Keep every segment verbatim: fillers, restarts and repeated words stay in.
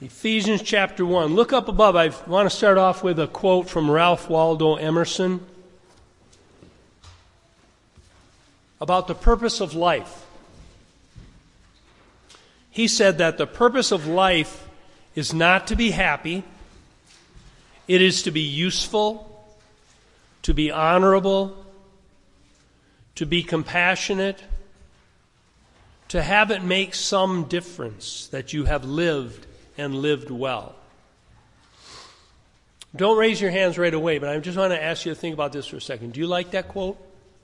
Ephesians chapter one. Look up above. I want to start off with a quote from Ralph Waldo Emerson about the purpose of life. He said that the purpose of life is not to be happy. It is to be useful, to be honorable, to be compassionate, to have it make some difference that you have lived and lived well. Don't raise your hands right away, but I just want to ask you to think about this for a second. Do you like that quote?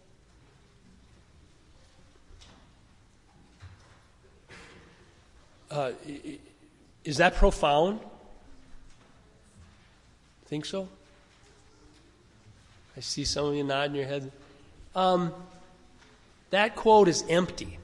Uh, is that profound? Think so? I see some of you nodding your head. Um, that quote is empty.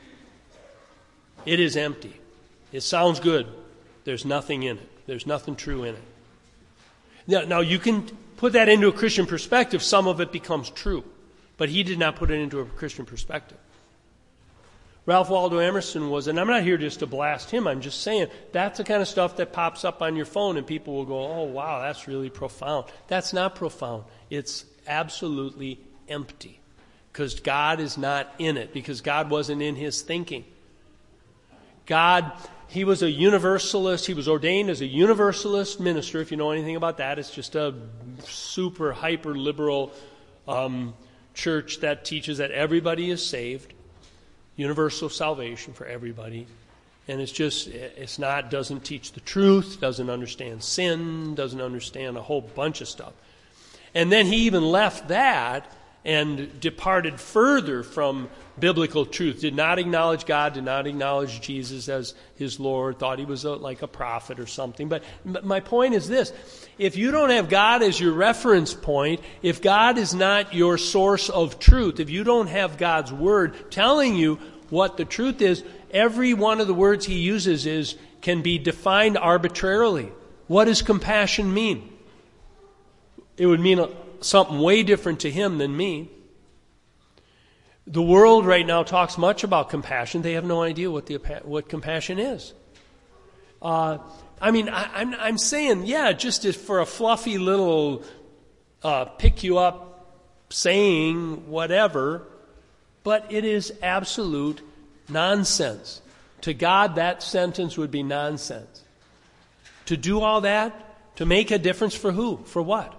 It is empty. It sounds good. There's nothing in it. There's nothing true in it. Now, now, you can put that into a Christian perspective. Some of it becomes true. But he did not put it into a Christian perspective. Ralph Waldo Emerson was, and I'm not here just to blast him, I'm just saying that's the kind of stuff that pops up on your phone and people will go, oh, wow, that's really profound. That's not profound. It's absolutely empty because God is not in it, because God wasn't in his thinking. God, he was a universalist. He was ordained as a universalist minister. If you know anything about that, it's just a super hyper liberal um, church that teaches that everybody is saved. Universal salvation for everybody. And it's just, it's not, doesn't teach the truth, doesn't understand sin, doesn't understand a whole bunch of stuff. And then he even left that and departed further from biblical truth, did not acknowledge God, did not acknowledge Jesus as his Lord, thought he was a, like a prophet or something. But my point is this: if you don't have God as your reference point, if God is not your source of truth, if you don't have God's word telling you what the truth is, every one of the words he uses is can be defined arbitrarily. What does compassion mean? It would mean something way different to him than me. The world right now talks much about compassion. They have no idea what the what compassion is. Uh, I mean, I, I'm I'm saying, yeah, just as for a fluffy little uh, pick you up saying whatever, but it is absolute nonsense. To God, that sentence would be nonsense. To do all that, to make a difference for who? For what?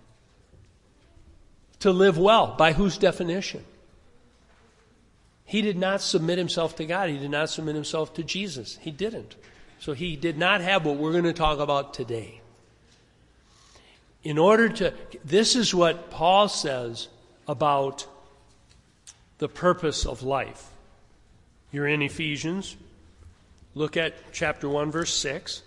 To live well. By whose definition? He did not submit himself to God. He did not submit himself to Jesus. He didn't. So he did not have what we're going to talk about today. In order to, this is what Paul says about the purpose of life. You're in Ephesians. Look at chapter one, verse six.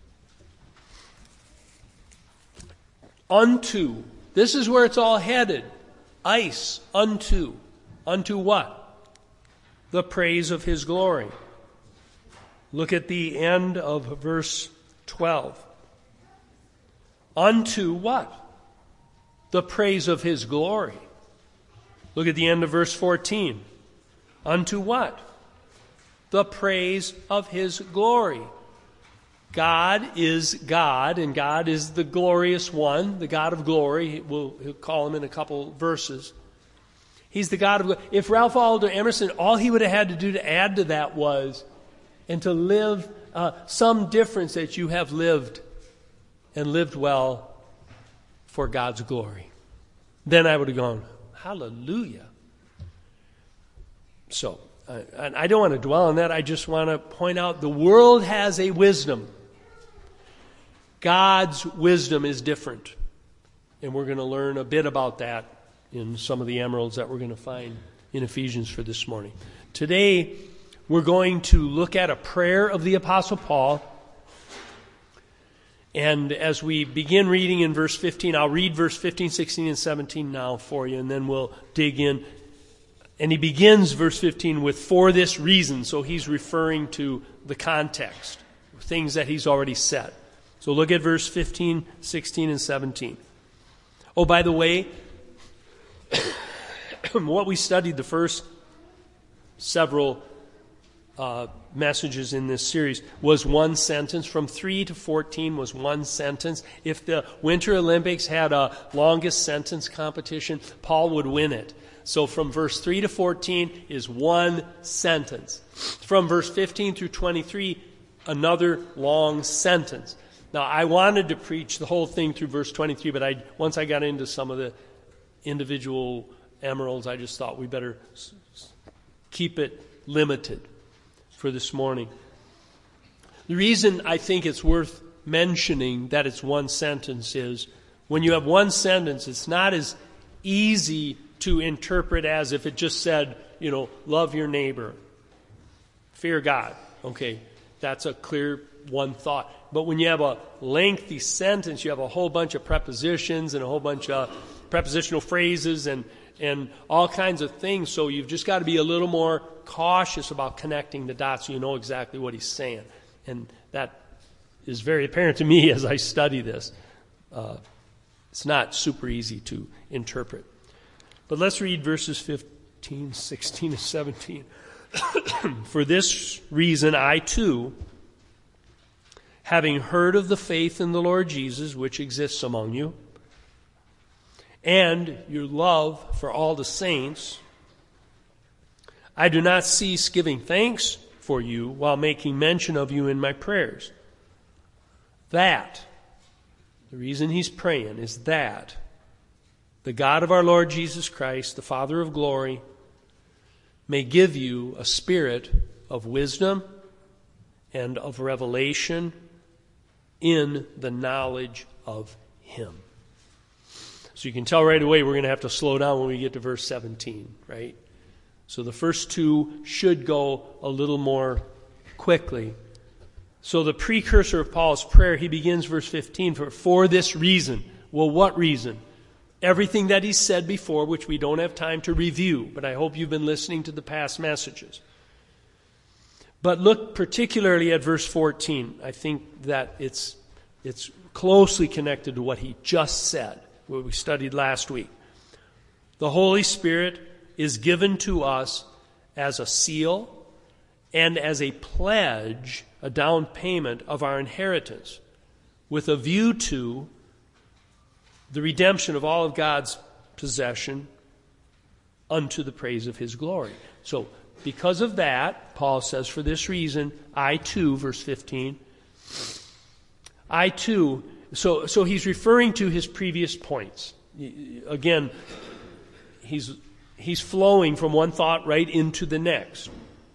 Unto. This is where it's all headed. Ice. Unto. Unto what? The praise of his glory. Look at the end of verse twelve. Unto what? The praise of his glory. Look at the end of verse fourteen. Unto what? The praise of his glory. God is God, and God is the glorious one, the God of glory. We'll, we'll call him in a couple verses. He's the God of, if Ralph Waldo Emerson, all he would have had to do to add to that was, and to live uh, some difference that you have lived and lived well for God's glory. Then I would have gone, hallelujah. So, uh, and I don't want to dwell on that. I just want to point out the world has a wisdom. God's wisdom is different. And we're going to learn a bit about that in some of the emeralds that we're going to find in Ephesians for this morning. Today, we're going to look at a prayer of the Apostle Paul. And as we begin reading in verse fifteen, I'll read verse fifteen, sixteen, and seventeen now for you, and then we'll dig in. And he begins verse fifteen with, for this reason. So he's referring to the context, things that he's already said. So look at verse fifteen, sixteen, and seventeen. Oh, by the way, what we studied the first several uh, messages in this series, was one sentence. From three to fourteen was one sentence. If the Winter Olympics had a longest sentence competition, Paul would win it. So from verse three to fourteen is one sentence. From verse fifteen through twenty-three, another long sentence. Now, I wanted to preach the whole thing through verse twenty-three, but I once I got into some of the individual emeralds, I just thought we better s- keep it limited for this morning. The reason I think it's worth mentioning that it's one sentence is when you have one sentence, it's not as easy to interpret as if it just said, you know, love your neighbor, fear God. Okay, that's a clear one thought. But when you have a lengthy sentence, you have a whole bunch of prepositions and a whole bunch of prepositional phrases and, and all kinds of things. So you've just got to be a little more cautious about connecting the dots so you know exactly what he's saying. And that is very apparent to me as I study this. Uh, it's not super easy to interpret. But let's read verses fifteen, sixteen, and seventeen. For this reason, I too, having heard of the faith in the Lord Jesus, which exists among you, and your love for all the saints, I do not cease giving thanks for you while making mention of you in my prayers. That, the reason he's praying is that the God of our Lord Jesus Christ, the Father of glory, may give you a spirit of wisdom and of revelation in the knowledge of him. So you can tell right away we're going to have to slow down when we get to verse seventeen, right? So the first two should go a little more quickly. So the precursor of Paul's prayer, he begins verse fifteen, for, for this reason. Well, what reason? Everything that he said before, which we don't have time to review, but I hope you've been listening to the past messages. But look particularly at verse fourteen. I think that it's it's closely connected to what he just said, what we studied last week. The Holy Spirit is given to us as a seal and as a pledge, a down payment of our inheritance, with a view to the redemption of all of God's possession unto the praise of his glory. So, because of that, Paul says, for this reason, I too, verse fifteen, I too, so, so he's referring to his previous points. Again, he's, he's flowing from one thought right into the next.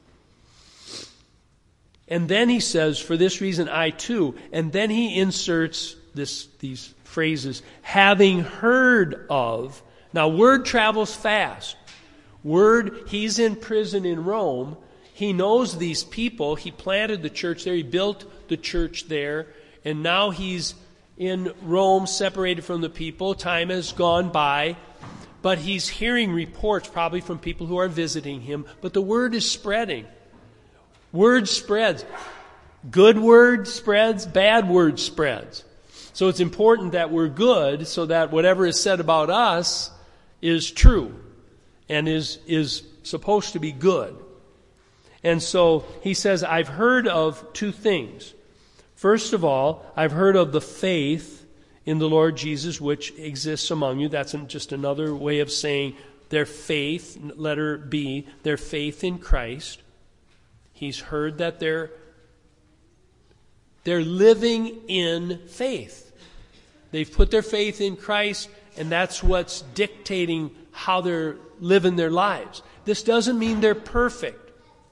And then he says, for this reason, I too, and then he inserts this, these phrases, having heard of. Now, word travels fast. Word, he's in prison in Rome. He knows these people. He planted the church there. He built the church there. And now he's in Rome, separated from the people. Time has gone by. But he's hearing reports, probably from people who are visiting him. But the word is spreading. Word spreads. Good word spreads. Bad word spreads. So it's important that we're good so that whatever is said about us is true and is, is supposed to be good. And so he says, I've heard of two things. First of all, I've heard of the faith in the Lord Jesus which exists among you. That's just another way of saying their faith, letter B, their faith in Christ. He's heard that they're They're living in faith. They've put their faith in Christ, and that's what's dictating how they're living their lives. This doesn't mean they're perfect.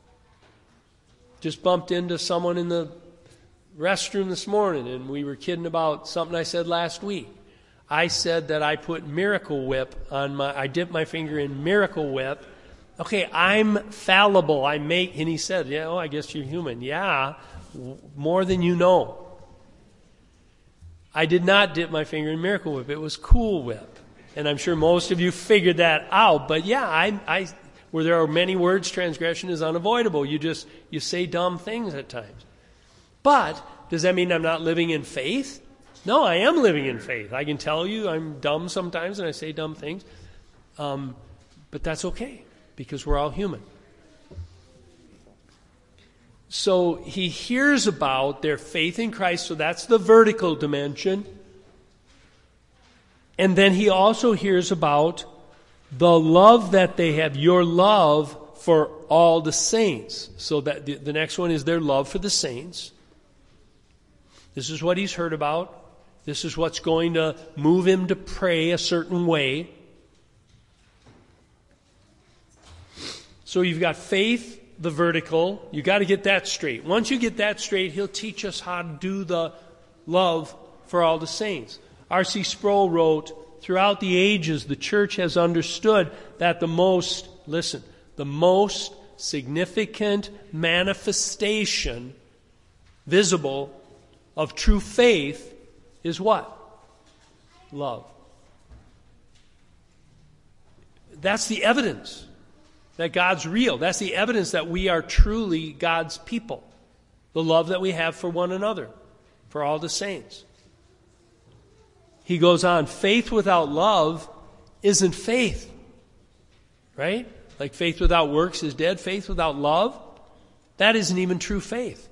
Just bumped into someone in the restroom this morning, and we were kidding about something I said last week. I said that I put Miracle Whip on my, I dipped my finger in Miracle Whip. Okay, I'm fallible. I make, and he said, yeah, well, I guess you're human. Yeah. More than you know. I did not dip my finger in Miracle Whip. It was Cool Whip. And I'm sure most of you figured that out. But yeah, I, I, where there are many words, transgression is unavoidable. You just, you say dumb things at times. But does that mean I'm not living in faith? No, I am living in faith. I can tell you I'm dumb sometimes and I say dumb things. Um, but that's okay because we're all human. So he hears about their faith in Christ, so that's the vertical dimension. And then he also hears about the love that they have, your love for all the saints. So that the, the next one is their love for the saints. This is what he's heard about. This is what's going to move him to pray a certain way. So you've got faith, the vertical. You've got to get that straight. Once you get that straight, he'll teach us how to do the love for all the saints. R C Sproul wrote, throughout the ages, the church has understood that the most, listen, the most significant manifestation visible of true faith is what? Love. That's the evidence that God's real. That's the evidence that we are truly God's people. The love that we have for one another, for all the saints. He goes on, faith without love isn't faith. Right? Like faith without works is dead. Faith without love, that isn't even true faith.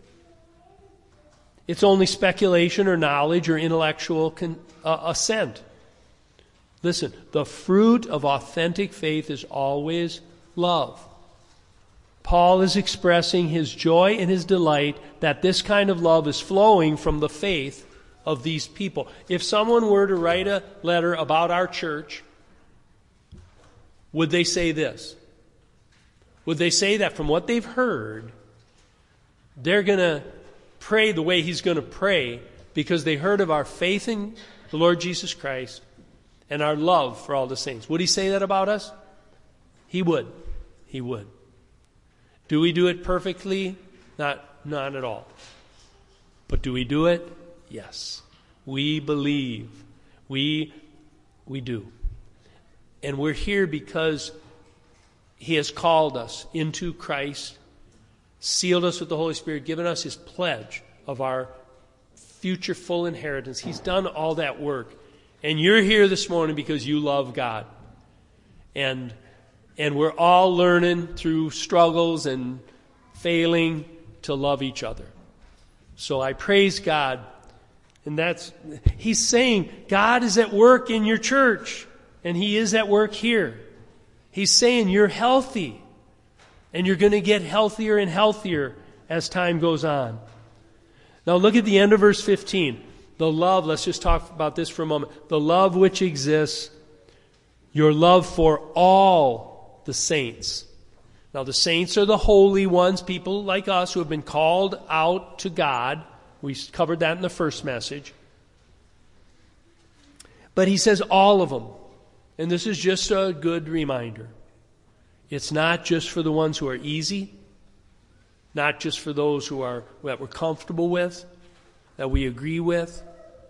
It's only speculation or knowledge or intellectual con- uh, assent. Listen, the fruit of authentic faith is always love. Paul is expressing his joy and his delight that this kind of love is flowing from the faith of these people. If someone were to write a letter about our church, would they say this? Would they say that from what they've heard, they're going to pray the way he's going to pray because they heard of our faith in the Lord Jesus Christ and our love for all the saints? Would he say that about us? He would. He would. Do we do it perfectly? Not, not at all. But do we do it? Yes. We believe. We, we do. And we're here because he has called us into Christ, sealed us with the Holy Spirit, given us his pledge of our future full inheritance. He's done all that work. And you're here this morning because you love God. And, and we're all learning through struggles and failing to love each other. So I praise God. And that's, he's saying God is at work in your church. And he is at work here. He's saying you're healthy. And you're going to get healthier and healthier as time goes on. Now look at the end of verse fifteen. The love, let's just talk about this for a moment. The love which exists, your love for all the saints. Now the saints are the holy ones, people like us who have been called out to God. We covered that in the first message. But he says all of them. And this is just a good reminder. It's not just for the ones who are easy, not just for those who are that we're comfortable with, that we agree with.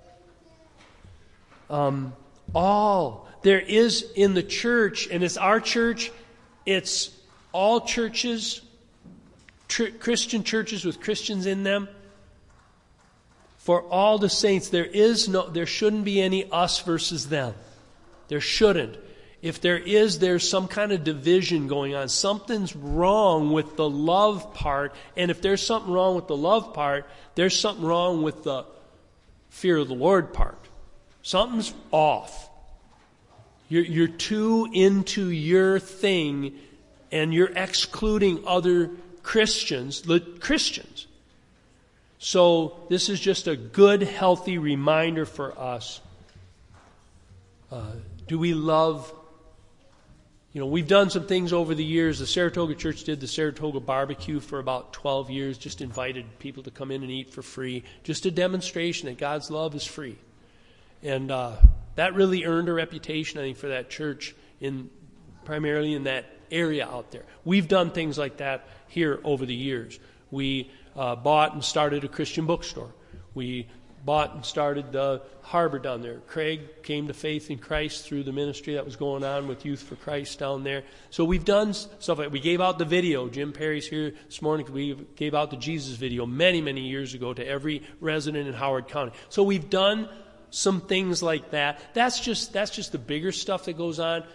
Um, all. There is in the church, and it's our church, it's all churches, tr- Christian churches with Christians in them. For all the saints, there is no, there shouldn't be any us versus them. There shouldn't. If there is, there's some kind of division going on. Something's wrong with the love part. And if there's something wrong with the love part, there's something wrong with the fear of the Lord part. Something's off. You're, you're too into your thing and you're excluding other Christians, the Christians. So this is just a good, healthy reminder for us. Uh, do we love? You know, we've done some things over the years. The Saratoga Church did the Saratoga barbecue for about twelve years, just invited people to come in and eat for free. Just a demonstration that God's love is free. And uh, that really earned a reputation, I think, for that church, in primarily in that area out there. We've done things like that here over the years. We uh, bought and started a Christian bookstore. We bought and started the harbor down there. Craig came to faith in Christ through the ministry that was going on with Youth for Christ down there. So we've done stuff like, we gave out the video. Jim Perry's here this morning. We gave out the Jesus video many, many years ago to every resident in Howard County. So we've done some things like that. That's just that's just the bigger stuff that goes on.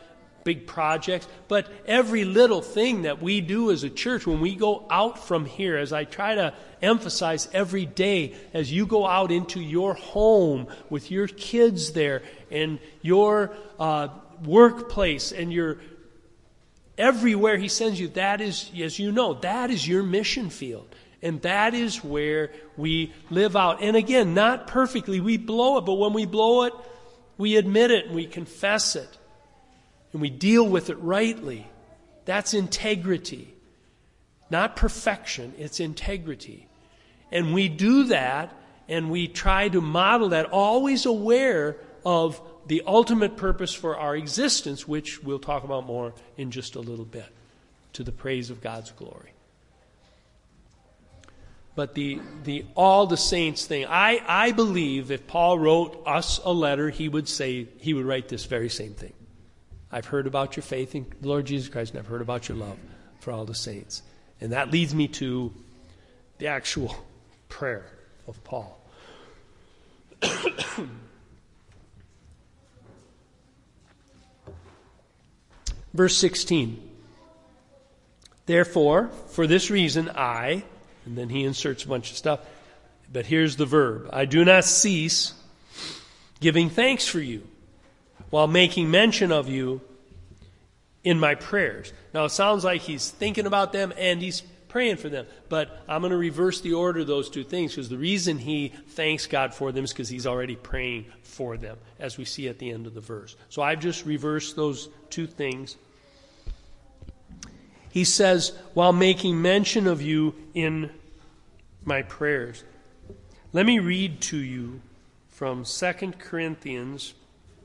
big projects, but every little thing that we do as a church, when we go out from here, as I try to emphasize every day, as you go out into your home with your kids there and your uh, workplace and your everywhere he sends you, that is, as you know, that is your mission field. And that is where we live out. And again, not perfectly. We blow it, but when we blow it, we admit it and we confess it. And we deal with it rightly. That's integrity. Not perfection, it's integrity. And we do that, and we try to model that, always aware of the ultimate purpose for our existence, which we'll talk about more in just a little bit, to the praise of God's glory. But the the all the saints thing, I, I believe if Paul wrote us a letter, he would say, he would write this very same thing. I've heard about your faith in the Lord Jesus Christ, and I've heard about your love for all the saints. And that leads me to the actual prayer of Paul. Verse sixteen. Therefore, for this reason, I, and then he inserts a bunch of stuff, but here's the verb. I do not cease giving thanks for you, while making mention of you in my prayers. Now, it sounds like he's thinking about them and he's praying for them. But I'm going to reverse the order of those two things, because the reason he thanks God for them is because he's already praying for them, as we see at the end of the verse. So I've just reversed those two things. He says, while making mention of you in my prayers. Let me read to you from Second Corinthians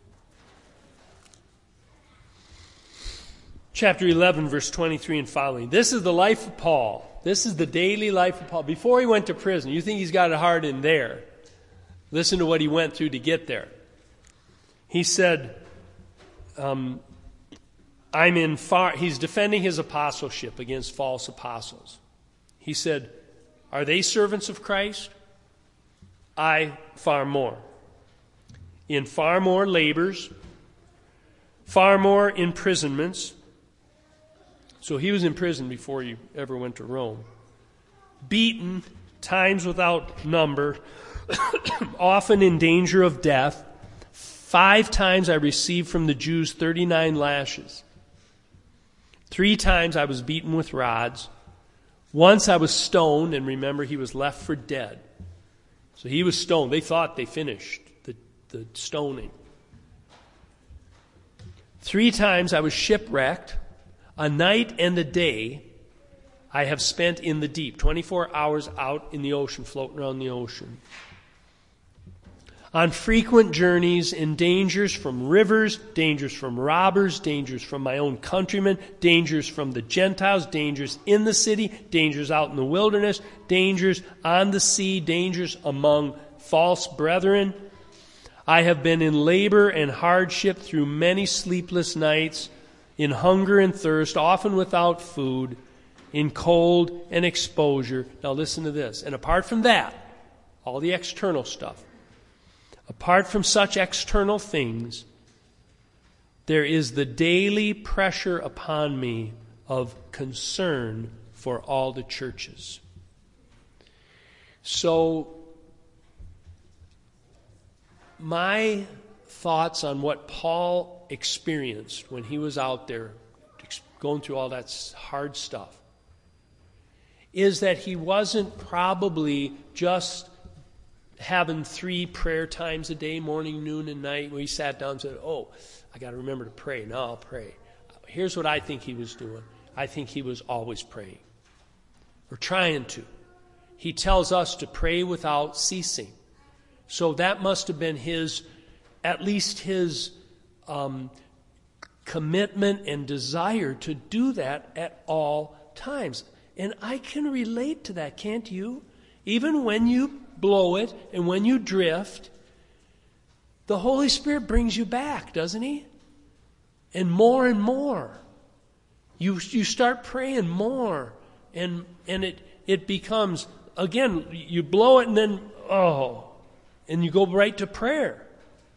chapter eleven, verse twenty-three and following. This is the life of Paul. This is the daily life of Paul. Before he went to prison, you think he's got it hard in there. Listen to what he went through to get there. He said, um, I'm in far, he's defending his apostleship against false apostles. He said, are they servants of Christ? I far more. In far more labors, far more imprisonments. So he was in prison before he ever went to Rome. Beaten, times without number, often in danger of death. Five times I received from the Jews thirty-nine lashes. Three times I was beaten with rods. Once I was stoned, and remember, he was left for dead. So he was stoned. They thought they finished the, the stoning. Three times I was shipwrecked. A night and a day I have spent in the deep. twenty-four hours out in the ocean, floating around the ocean. On frequent journeys, in dangers from rivers, dangers from robbers, dangers from my own countrymen, dangers from the Gentiles, dangers in the city, dangers out in the wilderness, dangers on the sea, dangers among false brethren. I have been in labor and hardship through many sleepless nights, in hunger and thirst, often without food, in cold and exposure. Now listen to this. And apart from that, all the external stuff, apart from such external things, there is the daily pressure upon me of concern for all the churches. So, my thoughts on what Paul experienced when he was out there going through all that hard stuff is that he wasn't probably just having three prayer times a day, morning, noon, and night, where he sat down and said, oh, I got to remember to pray. Now I'll pray. Here's what I think he was doing. I think he was always praying, or trying to. He tells us to pray without ceasing. So that must have been his, at least his um, commitment and desire to do that at all times. And I can relate to that, can't you? Even when you blow it and when you drift, the Holy Spirit brings you back, doesn't he? And more and more. You you start praying more, and and it, it becomes, again, you blow it and then, oh, and you go right to prayer.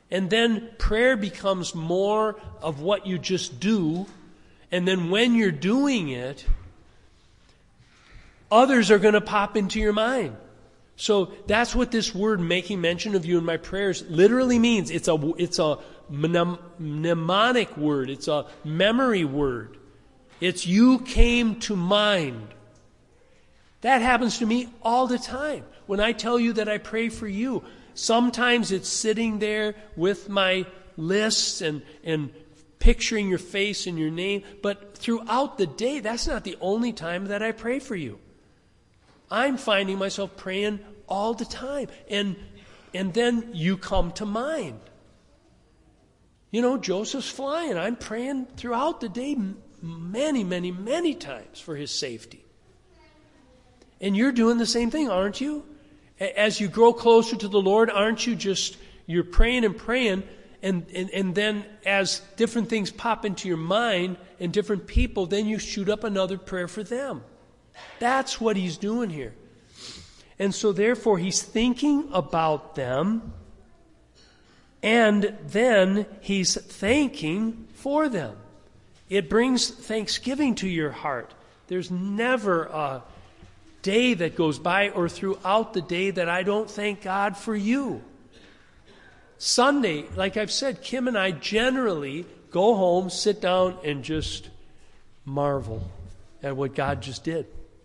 And then prayer becomes more of what you just do. And then when you're doing it, others are going to pop into your mind. So that's what this word, making mention of you in my prayers, literally means. It's a, it's a mnemonic word. It's a memory word. It's you came to mind. That happens to me all the time. When I tell you that I pray for you, sometimes it's sitting there with my lists and, and picturing your face and your name. But throughout the day, that's not the only time that I pray for you. I'm finding myself praying all the time. And, and then you come to mind. You know, Joseph's flying. I'm praying throughout the day many, many, many times for his safety. And you're doing the same thing, aren't you? As you grow closer to the Lord, aren't you just, you're praying and praying, and, and, and then as different things pop into your mind and different people, then you shoot up another prayer for them. That's what he's doing here. And so therefore he's thinking about them, and then he's thanking for them. It brings thanksgiving to your heart. There's never a day that goes by or throughout the day that I don't thank God for you. Sunday, like I've said, Kim and I generally go home, sit down, and just marvel at what God just did.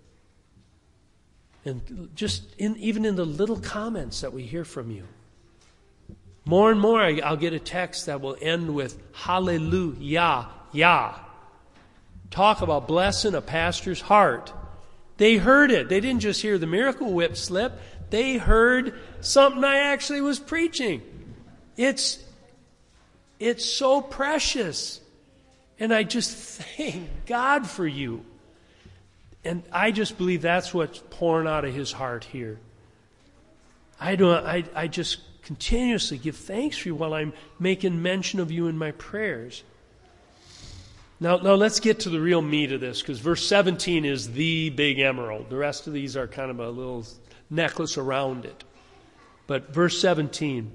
And just in, even in the little comments that we hear from you. More and more, I, I'll get a text that will end with hallelujah, yah. Talk about blessing a pastor's heart. They heard it. They didn't just hear the miracle whip slip. They heard something I actually was preaching. It's, it's so precious. And I just thank God for you. And I just believe that's what's pouring out of his heart here. I don't. I, I just continuously give thanks for you while I'm making mention of you in my prayers. Now, now let's get to the real meat of this, because verse seventeen is the big emerald. The rest of these are kind of a little necklace around it. But verse seventeen,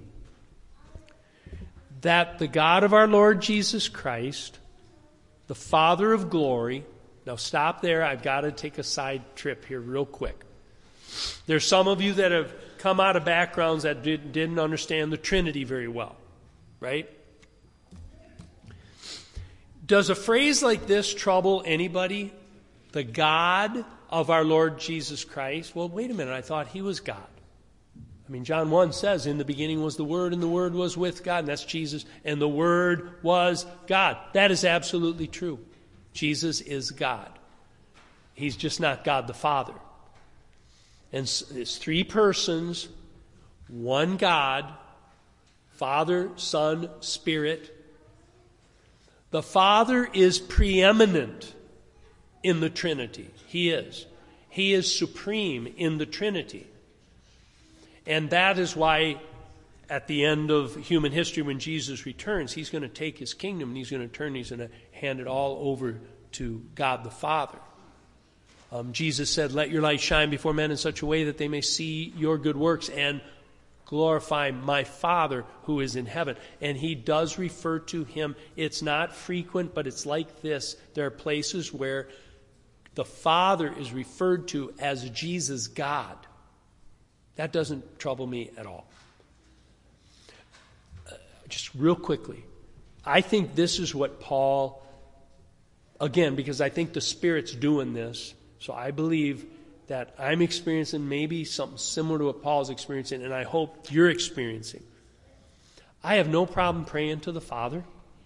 that the God of our Lord Jesus Christ, the Father of glory. Now stop there. I've got to take a side trip here real quick. There's some of you that have come out of backgrounds that did, didn't understand the Trinity very well, right? Does a phrase like this trouble anybody? The God of our Lord Jesus Christ? Well, wait a minute. I thought he was God. I mean, John one says, in the beginning was the Word, and the Word was with God. And that's Jesus. And the Word was God. That is absolutely true. Jesus is God. He's just not God the Father. And it's three persons, one God, Father, Son, Spirit. The Father is preeminent in the Trinity. He is. He is supreme in the Trinity. And that is why at the end of human history, when Jesus returns, he's going to take his kingdom and he's going to turn, he's going to hand it all over to God the Father. Um, Jesus said, let your light shine before men in such a way that they may see your good works and glorify my Father who is in heaven. And he does refer to him. It's not frequent, but it's like this. There are places where the Father is referred to as Jesus God. That doesn't trouble me at all. Uh, just real quickly, I think this is what Paul, again, because I think the Spirit's doing this, so I believe that I'm experiencing maybe something similar to what Paul's experiencing, and I hope you're experiencing. I have no problem praying to the Father.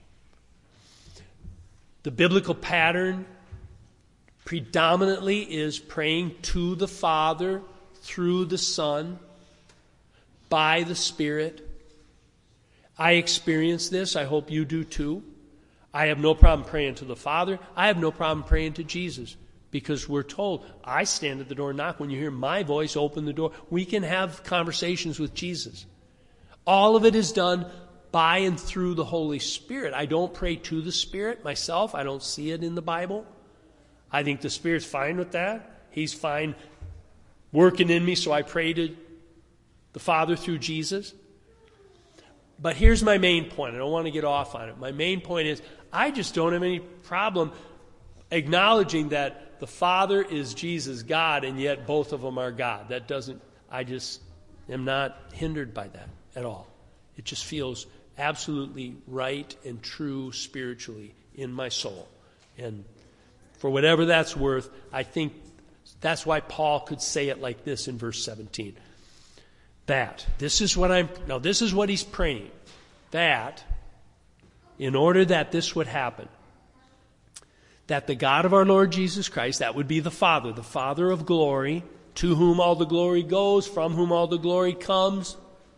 The biblical pattern predominantly is praying to the Father through the Son by the Spirit. I experience this. I hope you do too. I have no problem praying to the Father. I have no problem praying to Jesus. Because we're told, I stand at the door and knock. When you hear my voice, open the door. We can have conversations with Jesus. All of it is done by and through the Holy Spirit. I don't pray to the Spirit myself. I don't see it in the Bible. I think the Spirit's fine with that. He's fine working in me, so I pray to the Father through Jesus. but here's my main point. I don't want to get off on it. My main point is I just don't have any problem acknowledging that the Father is Jesus, God, and yet both of them are God. That doesn't, I just am not hindered by that at all. It just feels absolutely right and true spiritually in my soul. And for whatever that's worth, I think that's why Paul could say it like this in verse seventeen. That, this is what I'm, now this is what he's praying. That, in order that this would happen, that the God of our Lord Jesus Christ, that would be the Father, the Father of glory, to whom all the glory goes, from whom all the glory comes,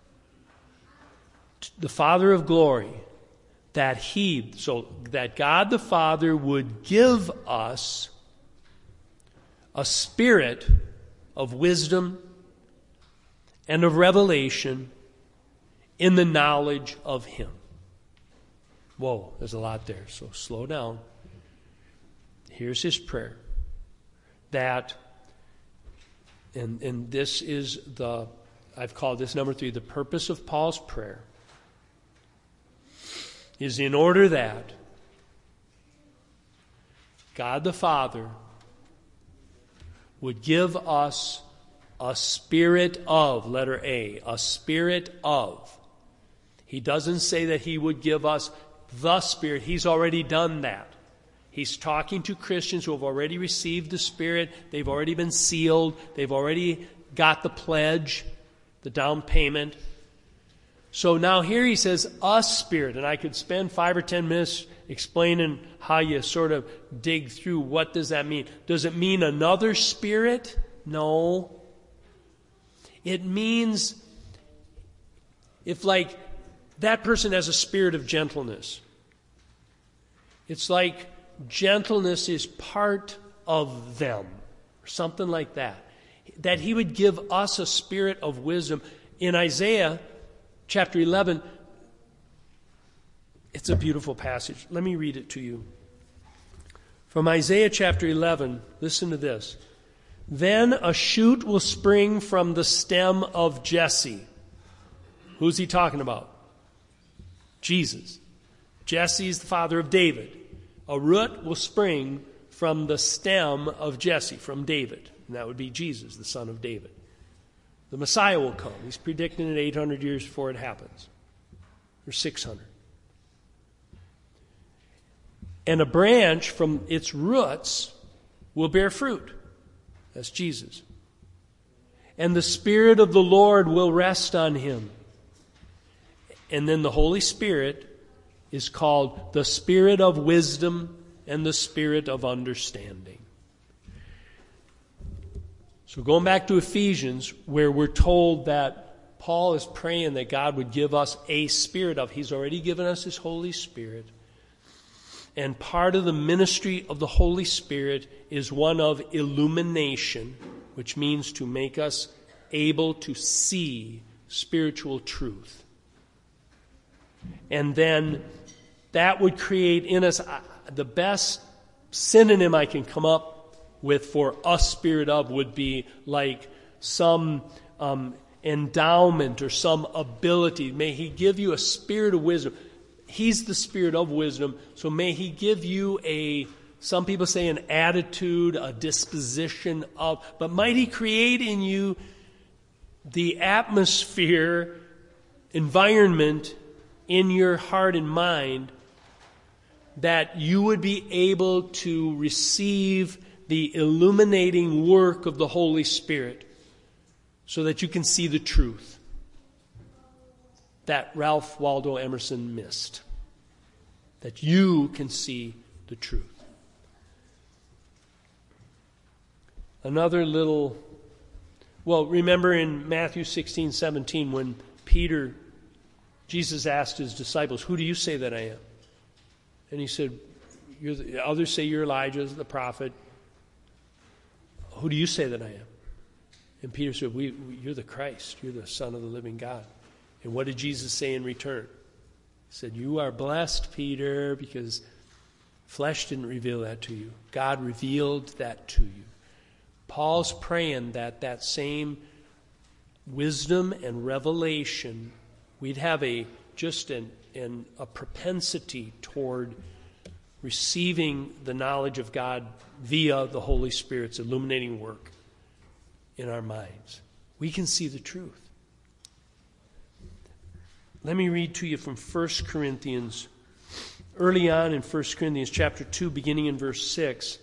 the Father of glory, that he, so that God the Father would give us a spirit of wisdom and of revelation in the knowledge of him. Whoa, there's a lot there, so slow down. Here's his prayer. That, and, and this is the, I've called this number three, the purpose of Paul's prayer, is in order that God the Father would give us a spirit of, letter A, a spirit of. He doesn't say that he would give us the Spirit. He's already done that. He's talking to Christians who have already received the Spirit. They've already been sealed. They've already got the pledge, the down payment. So now here he says, a spirit. And I could spend five or ten minutes explaining how you sort of dig through what does that mean. Does it mean another spirit? No. It means if like that person has a spirit of gentleness. It's like gentleness is part of them, or something like that. That he would give us a spirit of wisdom. In Isaiah chapter eleven, it's a beautiful passage. Let me read it to you. From Isaiah chapter eleven, listen to this. Then a shoot will spring from the stem of Jesse. Who's he talking about? Jesus. Jesse is the father of David. A root will spring from the stem of Jesse, from David. And that would be Jesus, the son of David. The Messiah will come. He's predicting it eight hundred years before it happens. Or six hundred. And a branch from its roots will bear fruit. That's Jesus. And the Spirit of the Lord will rest on him. And then the Holy Spirit is called the Spirit of wisdom and the Spirit of understanding. So going back to Ephesians, where we're told that Paul is praying that God would give us a spirit of, he's already given us his Holy Spirit. And part of the ministry of the Holy Spirit is one of illumination, which means to make us able to see spiritual truth. And then that would create in us the best synonym I can come up with for a spirit of would be like some um, endowment or some ability. May he give you a spirit of wisdom. He's the Spirit of wisdom, so may he give you a, some people say an attitude, a disposition of, but might he create in you the atmosphere, environment in your heart and mind that you would be able to receive the illuminating work of the Holy Spirit so that you can see the truth that Ralph Waldo Emerson missed. That you can see the truth. Another little, well, remember in Matthew sixteen seventeen when Peter, Jesus asked his disciples, who do you say that I am? And he said, you're the, others say you're Elijah, the prophet. Who do you say that I am? And Peter said, we, we, you're the Christ. You're the Son of the living God. And what did Jesus say in return? He said, you are blessed, Peter, because flesh didn't reveal that to you. God revealed that to you. Paul's praying that that same wisdom and revelation, we'd have a just an, an, a propensity toward receiving the knowledge of God via the Holy Spirit's illuminating work in our minds. We can see the truth. Let me read to you from First Corinthians. Early on in First Corinthians chapter two, beginning in verse six,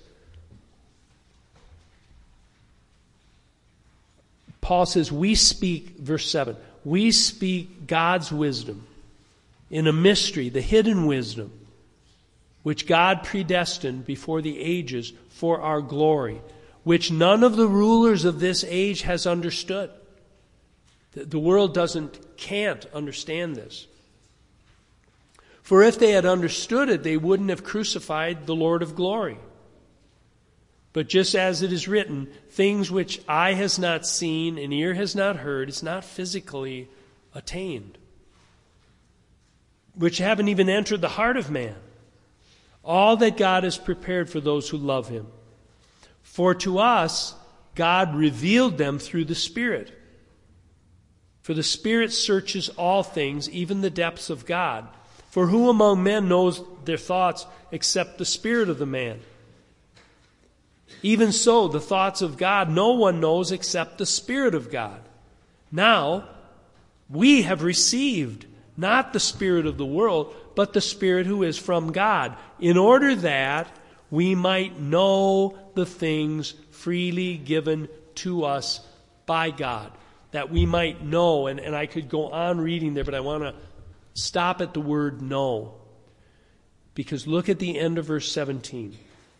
Paul says, we speak, verse seven, we speak God's wisdom in a mystery, the hidden wisdom, which God predestined before the ages for our glory, which none of the rulers of this age has understood. The, the world doesn't, can't understand this. For if they had understood it, they wouldn't have crucified the Lord of glory. But just as it is written, things which eye has not seen and ear has not heard, it's not physically attained, which haven't even entered the heart of man, all that God has prepared for those who love him. For to us, God revealed them through the Spirit. For the Spirit searches all things, even the depths of God. For who among men knows their thoughts except the spirit of the man? Even so, the thoughts of God no one knows except the Spirit of God. Now, we have received not the spirit of the world, but the Spirit who is from God, in order that we might know the things freely given to us by God. That we might know, and, and I could go on reading there, but I want to stop at the word know. Because look at the end of verse seventeen.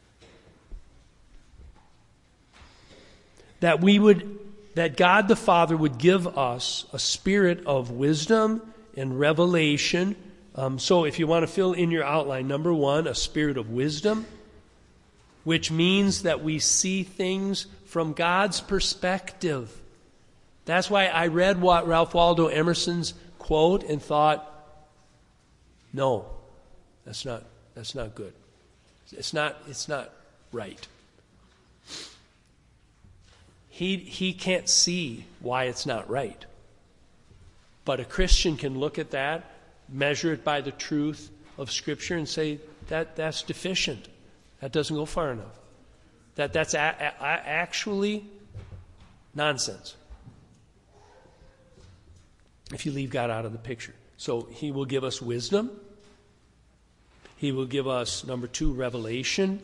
That we would, that God the Father would give us a spirit of wisdom and revelation. Um, so if you want to fill in your outline, number one, a spirit of wisdom, which means that we see things from God's perspective. That's why I read what Ralph Waldo Emerson's quote and thought, no, that's not that's not good. It's not it's not right. He he can't see why it's not right. But a Christian can look at that, measure it by the truth of Scripture, and say that that's deficient. That doesn't go far enough. That that's a, a, a, actually nonsense. If you leave God out of the picture. So he will give us wisdom. He will give us, number two, revelation,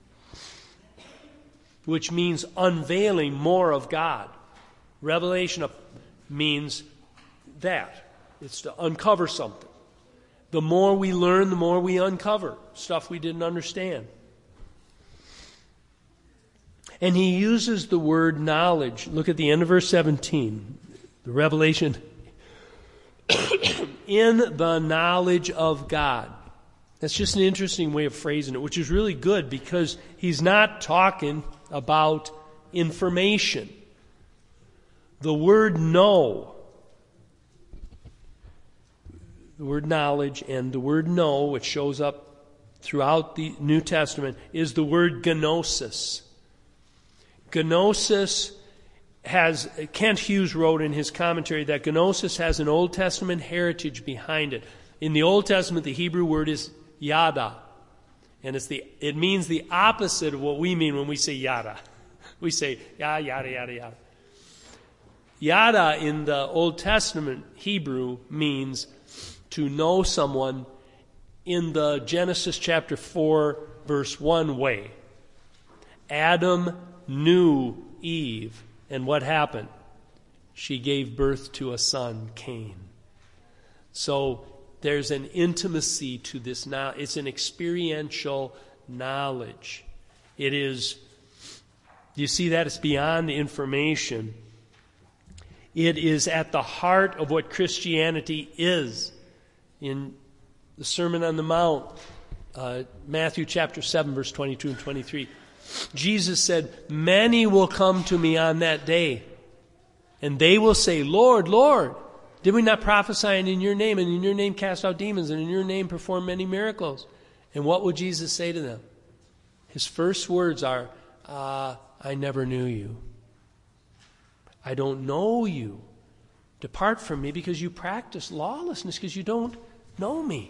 which means unveiling more of God. Revelation means that. It's to uncover something. The more we learn, the more we uncover stuff we didn't understand. And he uses the word knowledge. Look at the end of verse seventeen. The revelation in the knowledge of God. That's just an interesting way of phrasing it, which is really good because he's not talking about information. The word know, the word knowledge and the word know, which shows up throughout the New Testament, is the word gnosis. Gnosis has, Kent Hughes wrote in his commentary that gnosis has an Old Testament heritage behind it. In the Old Testament, the Hebrew word is yada. And it's the it means the opposite of what we mean when we say yada. We say yada, yada, yada, yada. Yada in the Old Testament Hebrew means to know someone in the Genesis chapter four, verse one way. Adam knew Eve. And what happened? She gave birth to a son, Cain. So there's an intimacy to this now. It's an experiential knowledge. It is, you see that? It's beyond information. It is at the heart of what Christianity is. In the Sermon on the Mount, uh, Matthew chapter seven, verse twenty-two and twenty-three, Jesus said, many will come to me on that day, and they will say, Lord, Lord, did we not prophesy in your name, and in your name cast out demons, and in your name perform many miracles? And what would Jesus say to them? His first words are, uh, I never knew you. I don't know you. Depart from me because you practice lawlessness, because you don't know me.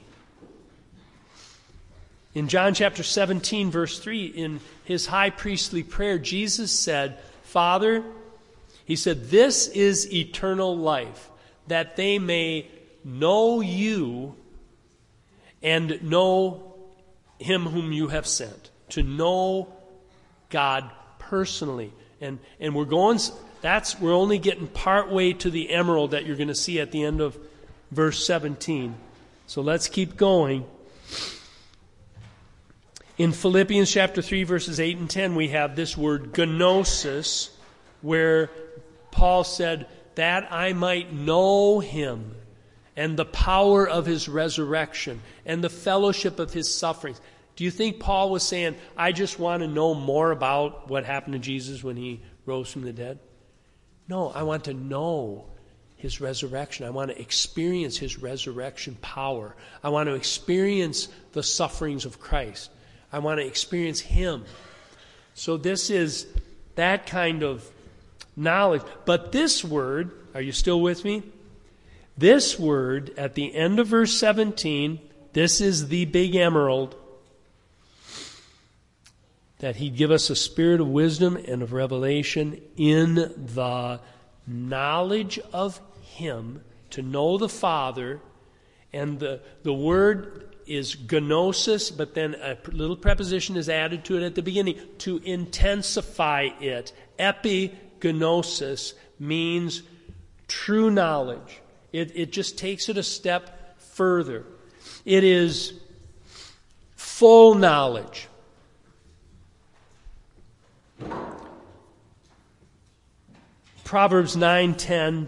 In John chapter seventeen, verse three, in his high priestly prayer, Jesus said, Father, he said, this is eternal life, that they may know you and know him whom you have sent. To know God personally. And and we're going, that's, we're only getting part way to the emerald that you're going to see at the end of verse seventeen. So let's keep going. In Philippians chapter three, verses eight and ten, we have this word gnosis, where Paul said, that I might know him and the power of his resurrection and the fellowship of his sufferings. Do you think Paul was saying, I just want to know more about what happened to Jesus when he rose from the dead? No, I want to know his resurrection. I want to experience his resurrection power. I want to experience the sufferings of Christ. I want to experience him. So this is that kind of knowledge. But this word, are you still with me? This word at the end of verse seventeen, this is the big emerald, that he'd give us a spirit of wisdom and of revelation in the knowledge of him, to know the Father. And the, the word is gnosis, but then a little preposition is added to it at the beginning to intensify it. Epignosis means true knowledge. It, it just takes it a step further. It is full knowledge. Proverbs nine ten.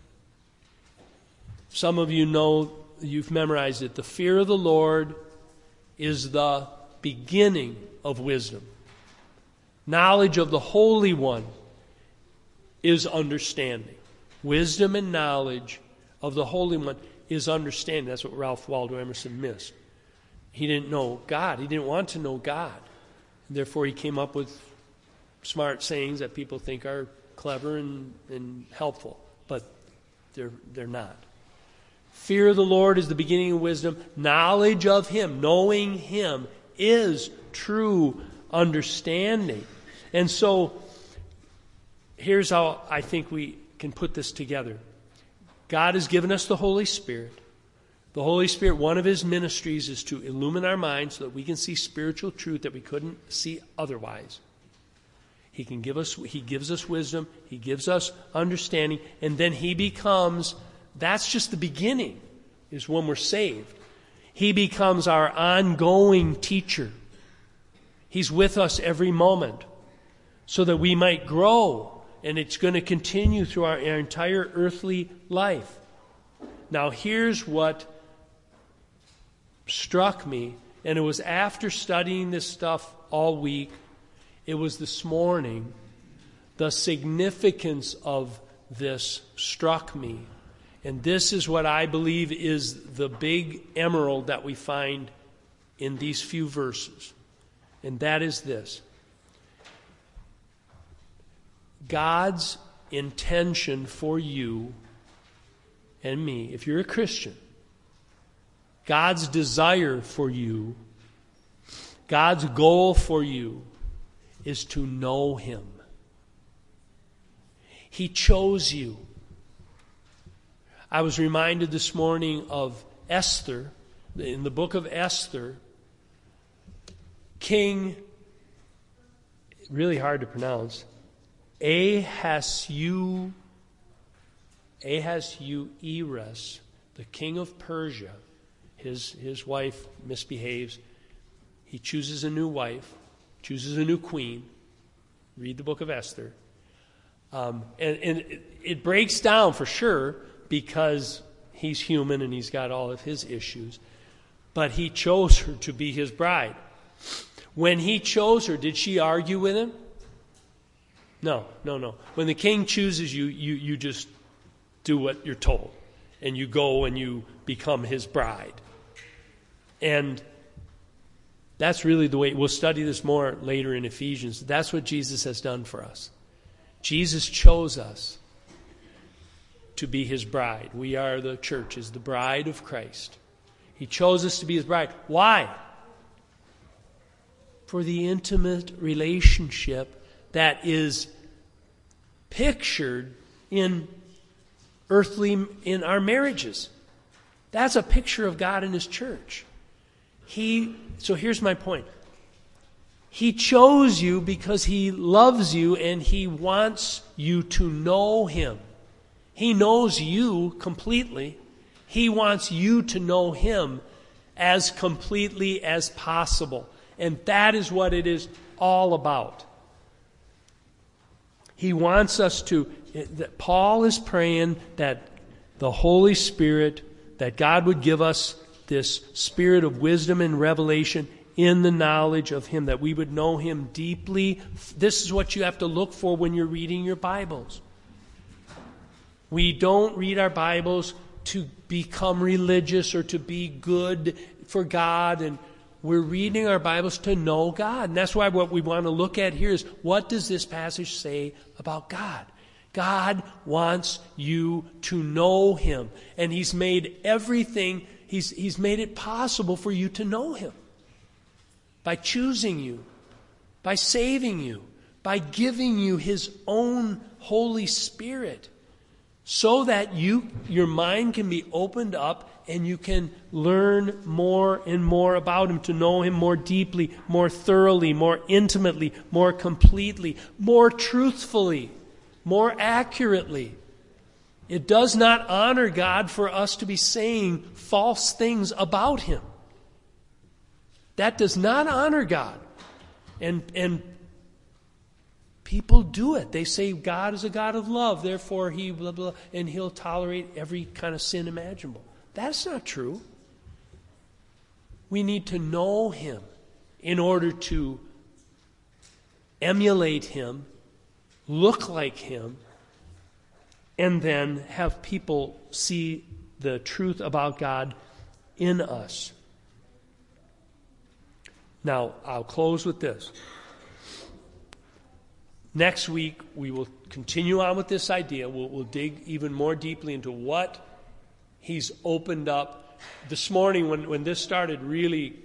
Some of you know, you've memorized it. The fear of the Lord is the beginning of wisdom. Knowledge of the Holy One is understanding. Wisdom and knowledge of the Holy One is understanding. That's what Ralph Waldo Emerson missed. He didn't know God. He didn't want to know God. Therefore, he came up with smart sayings that people think are clever and, and helpful, but they're they're not. Fear of the Lord is the beginning of wisdom. Knowledge of him, knowing him, is true understanding. And so, here's how I think we can put this together. God has given us the Holy Spirit. The Holy Spirit, one of his ministries is to illumine our minds so that we can see spiritual truth that we couldn't see otherwise. He can give us, he gives us wisdom, he gives us understanding, and then he becomes, that's just the beginning, is when we're saved. He becomes our ongoing teacher. He's with us every moment so that we might grow, and it's going to continue through our, our entire earthly life. Now here's what struck me, and it was after studying this stuff all week, it was this morning, the significance of this struck me. And this is what I believe is the big emerald that we find in these few verses. And that is this. God's intention for you and me, if you're a Christian, God's desire for you, God's goal for you, is to know him. He chose you. I was reminded this morning of Esther. In the book of Esther, King, really hard to pronounce, Ahasuerus, Ahasuerus, the king of Persia, his, his wife misbehaves. He chooses a new wife, chooses a new queen. Read the book of Esther. Um, and and it, it breaks down for sure because he's human and he's got all of his issues. But he chose her to be his bride. When he chose her, did she argue with him? No, no, no. When the king chooses you, you, you just do what you're told. And you go and you become his bride. And that's really the way, we'll study this more later in Ephesians. That's what Jesus has done for us. Jesus chose us. to be his bride. We are the church, is the bride of Christ. He chose us to be his bride. Why? For the intimate relationship that is pictured in earthly, in our marriages. That's a picture of God and his church. He, so here's my point. He chose you because he loves you and he wants you to know him. He knows you completely. He wants you to know him as completely as possible. And that is what it is all about. He wants us to, that Paul is praying that the Holy Spirit, that God would give us this spirit of wisdom and revelation in the knowledge of him, that we would know him deeply. This is what you have to look for when you're reading your Bibles. We don't read our Bibles to become religious or to be good for God, and we're reading our Bibles to know God. And that's why what we want to look at here is, what does this passage say about God? God wants you to know him. And he's made everything, he's, he's made it possible for you to know him. By choosing you, by saving you, by giving you his own Holy Spirit, so that you, your mind can be opened up and you can learn more and more about him, to know him more deeply, more thoroughly, more intimately, more completely, more truthfully, more accurately. It does not honor God for us to be saying false things about him. That does not honor God. And, and people do it. They say God is a God of love, therefore he blah, blah, and he'll tolerate every kind of sin imaginable. That's not true. We need to know him in order to emulate him, look like him, and then have people see the truth about God in us. Now, I'll close with this. Next week, we will continue on with this idea. We'll, we'll dig even more deeply into what he's opened up. This morning, when, when this started really,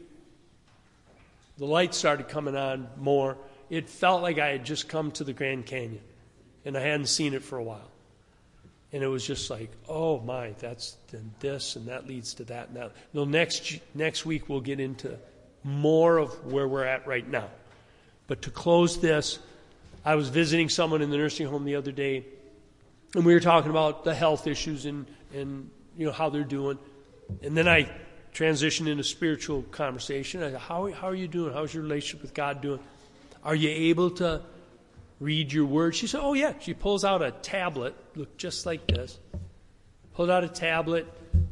the light started coming on more, it felt like I had just come to the Grand Canyon, and I hadn't seen it for a while. And it was just like, oh my, that's and this, and that leads to that and that. Well, next, next week, we'll get into more of where we're at right now. But to close this, I was visiting someone in the nursing home the other day, and we were talking about the health issues and, and you know how they're doing. And then I transitioned into spiritual conversation. I said, how, how are you doing? How's your relationship with God doing? Are you able to read your word? She said, oh yeah. She pulls out a tablet, looked just like this. Pulled out a tablet,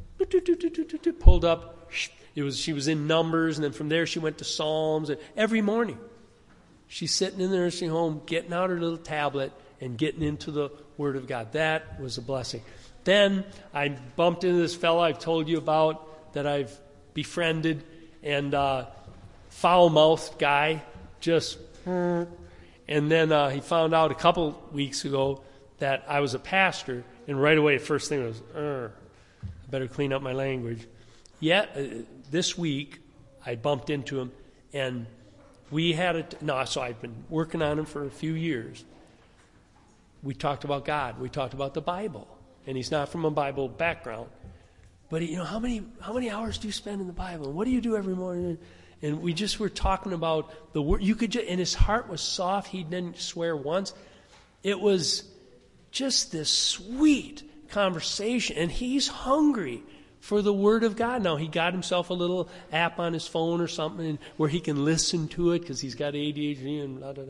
pulled up. It was, she was in Numbers, and then from there she went to Psalms. And every morning, she's sitting in the nursing home, getting out her little tablet and getting into the Word of God. That was a blessing. Then I bumped into this fellow I've told you about that I've befriended, and uh, foul-mouthed guy, just, and then uh, he found out a couple weeks ago that I was a pastor, and right away the first thing was, I better clean up my language. Yet, uh, this week, I bumped into him, and we had a, no, so I've been working on him for a few years. We talked about God. We talked about the Bible. And he's not from a Bible background. But, you know, how many how many hours do you spend in the Bible? And what do you do every morning? And we just were talking about the word. You could just, and his heart was soft. He didn't swear once. It was just this sweet conversation. And he's hungry for the Word of God. Now, he got himself a little app on his phone or something where he can listen to it because he's got A D H D and blah, blah, blah.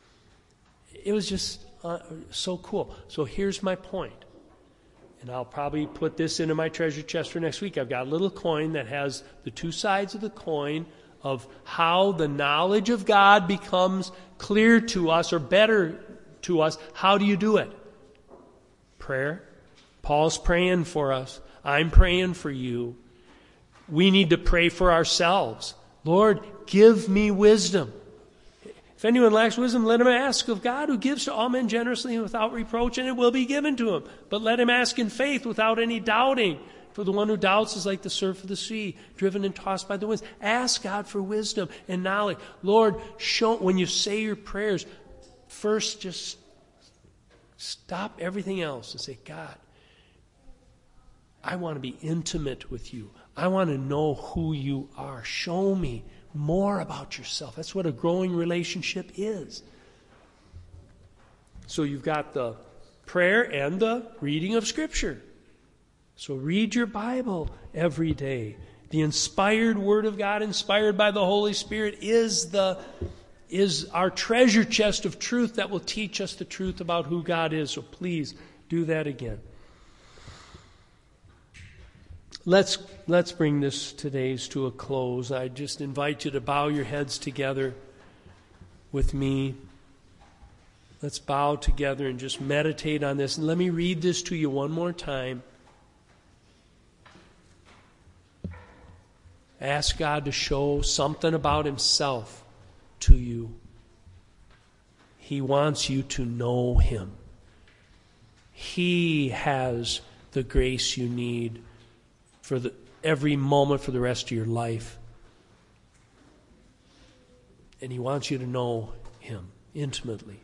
It was just uh, so cool. So here's my point. And I'll probably put this into my treasure chest for next week. I've got a little coin that has the two sides of the coin of how the knowledge of God becomes clear to us or better to us. How do you do it? Prayer. Paul's praying for us. I'm praying for you. We need to pray for ourselves. Lord, give me wisdom. If anyone lacks wisdom, let him ask of God, who gives to all men generously and without reproach, and it will be given to him. But let him ask in faith without any doubting. For the one who doubts is like the surf of the sea, driven and tossed by the winds. Ask God for wisdom and knowledge. Lord, show, when you say your prayers, first just stop everything else and say, God, I want to be intimate with you. I want to know who you are. Show me more about yourself. That's what a growing relationship is. So you've got the prayer and the reading of Scripture. So read your Bible every day. The inspired Word of God, inspired by the Holy Spirit, is the is our treasure chest of truth that will teach us the truth about who God is. So please do that again. Let's let's bring this today's to a close. I just invite you to bow your heads together with me. Let's bow together and just meditate on this. And let me read this to you one more time. Ask God to show something about Himself to you. He wants you to know Him. He has the grace you need for the, every moment for the rest of your life. And He wants you to know Him intimately.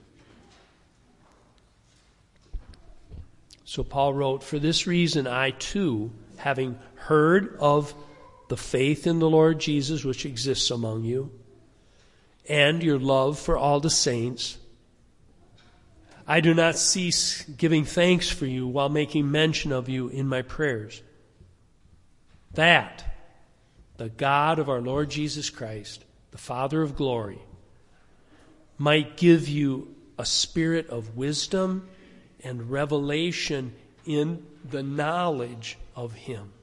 So Paul wrote, "For this reason I too, having heard of the faith in the Lord Jesus which exists among you, and your love for all the saints, I do not cease giving thanks for you while making mention of you in my prayers, that the God of our Lord Jesus Christ, the Father of glory, might give you a spirit of wisdom and revelation in the knowledge of Him,